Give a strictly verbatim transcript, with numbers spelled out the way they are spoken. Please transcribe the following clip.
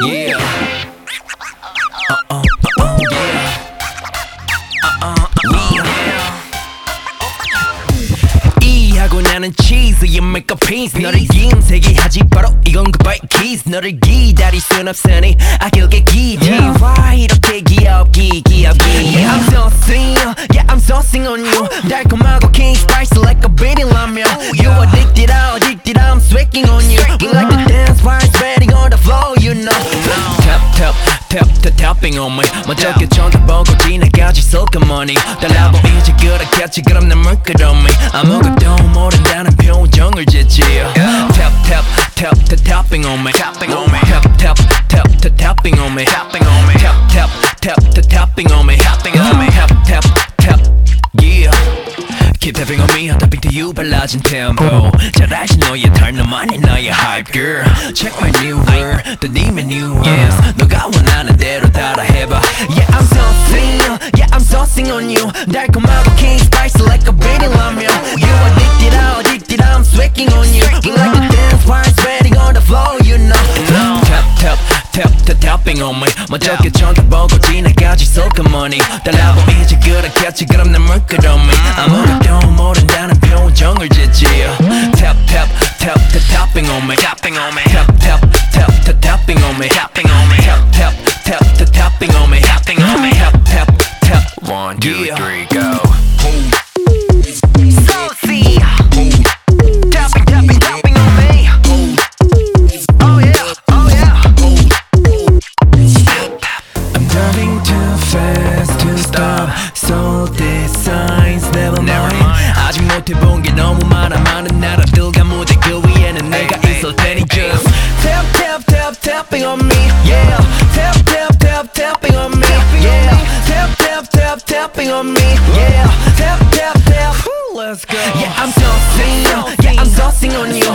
Yeah. Uh-uh, uh-uh, yeah. Uh-uh, uh-uh, yeah. 이하고 나는 cheese, you make a piece. 너를 김세게 하지 바로 이건 goodbye kiss. 너를 기다릴 순 없으니 아껴게 기지. Why 이렇게 귀엽기 귀엽기. Yeah, I'm saucing, yeah, I'm saucing on you. 달콤하고 king spicy like a beating ramen. You addicted, I'm addicted, I'm sweating on you. We like to dance while sweating on the floor, you know. Tap, tap, tap, tap, tapping on me. 먼저 쳐다보고 지나가지 소금머니. 달라보이지 그렇겠지 그럼 난 물끄러미. 아무것도 모른다는 표정을 짓지. Tap, tap, tap, tap, tapping on me. Tapping on me. Tap, tap, tap, tap, tapping on me. Tapping on me. Tap, tap, tap, tap, tapping on me. Tapping on me. Tap, tap, tap, yeah. Keep tapping on me, I'm tapping to you 발라진 tempo. 잘 알지 너의 털 너만이 나의 hype girl. Check my new word, 또 네 menu yes. 너가 원하는 대로 따라해봐. Yeah, I'm saucing, yeah, I'm saucing on you. 달콤하고 king spicy like a beating ramen. You addicted, I'm addicted, I'm sweating on you. We like to dance while sweating on the floor, you know. Tap, tap, tap, tap, tapping on me. 먼저 쳐다보고 지나가지 소금머니. 달라보이지 그렇겠지 그럼 난 물끄러미. 아무것도 모른다는 표정을 짓지. Tap, tap, tap, tap, tapping on me. Tapping on me. Tap, tap, tap, tap, tapping on me. Tapping on me. Tap, tap, tap, tap, tapping on me. Tapping on me. Tap, tap, tap. One, two, three, go. Saucy. Tapping, tapping, tapping on me. Oh yeah, oh yeah. I'm driving too fast to stop. So these signs never mind. 아직 못해본 게 너무 많아. 많은 나라들과 무대 그 위에는 내가 있을 테니 just tap tap tap tapping on me. Yeah. Tap tap tap tapping on me. Yeah. Tap tap tap tapping on me. Yeah. Tap tap tap. Let's go. Yeah, I'm saucing. Yeah, I'm saucing on you.